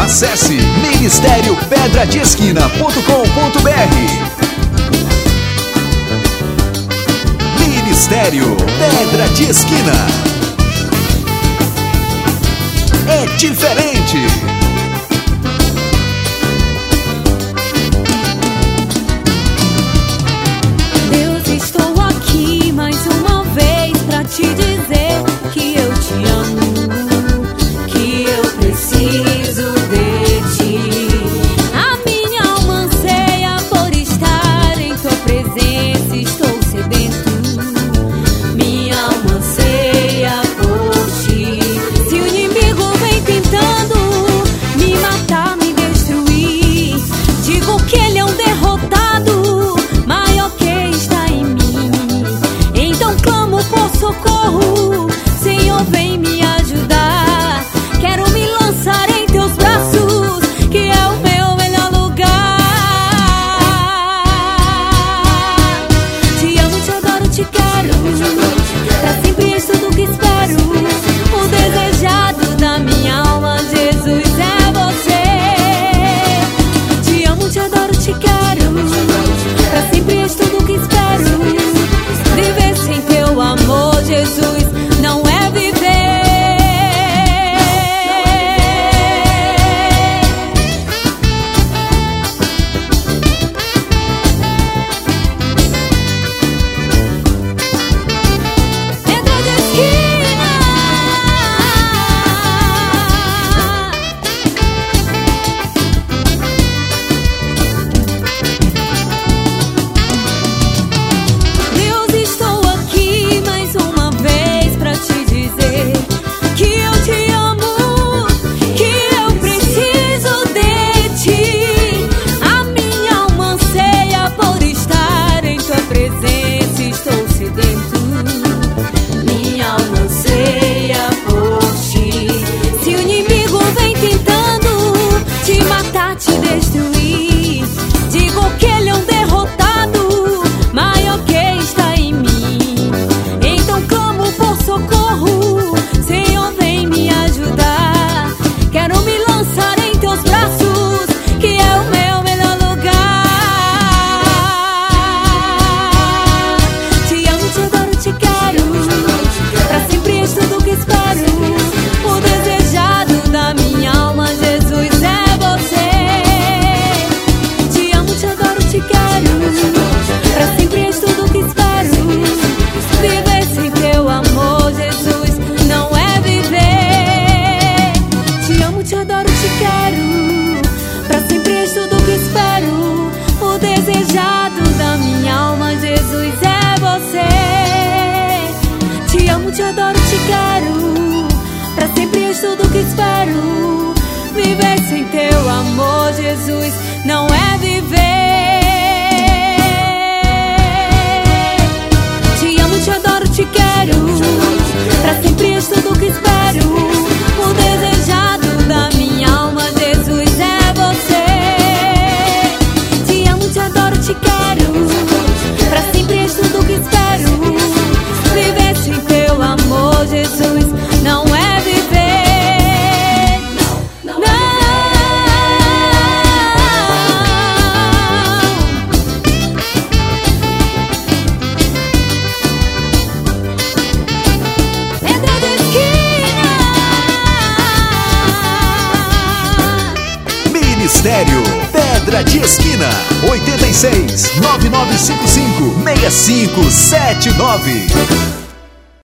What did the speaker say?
Acesse ministeriopedradesquina.com.br. Ministério Pedra de Esquina. É diferente. Deus, estou aqui mais uma vez pra te dizer que eu te amo, que eu preciso de ti. A minha alma anseia por estar em tua presença, estou sedento. Minha alma anseia por ti. Se o inimigo vem tentando me matar, me destruir, digo que ele é um derrotado, maior que está em mim. Então clamo por socorro, Senhor, vem me ajudar. Quero me lançar em teus braços, que é o meu melhor lugar. Te amo, te adoro, te quero, pra sempre és tudo que espero. O desejado da minha alma, Jesus, é você. Te amo, te adoro, te quero, pra sempre és tudo que espero. Viver sem teu amor, Jesus, não é viver. Pedra de Esquina. Deus, estou aqui mais uma vez pra te dizer que eu te amo, que eu preciso de ti. A minha alma anseia por estar em tua presença, estou sedento. Minha alma anseia por ti. Se o inimigo vem tentando te matar, te destruir, digo que ele é um derrotado, maior que está em mim. Então clamo por socorro, Senhor, vem me ajudar. Quero me lançar em teus braços, que é o meu melhor lugar. Te amo, te adoro, te quero, pra sempre és tudo que espero. O desejado da minha alma, Jesus, é você. Te amo, te adoro, te quero, pra sempre és tudo que espero. Viver sem teu amor, Jesus, não é viver. Te amo, te adoro, te quero, pra sempre és tudo que espero. O desejado da minha alma, Jesus, é você. Te amo, te adoro, te quero, pra sempre és tudo que espero. Viver sem teu amor, Jesus, não é viver. Te amo, te adoro, te quero, pra sempre és tudo que espero. O desejado da minha alma, Jesus, é você. Te amo, te adoro, te quero, pra sempre és tudo que espero. Viver sem teu amor, Jesus, não é viver. Não. Pedra de Esquina. Ministério Pedra de Esquina. 86 9955 6579.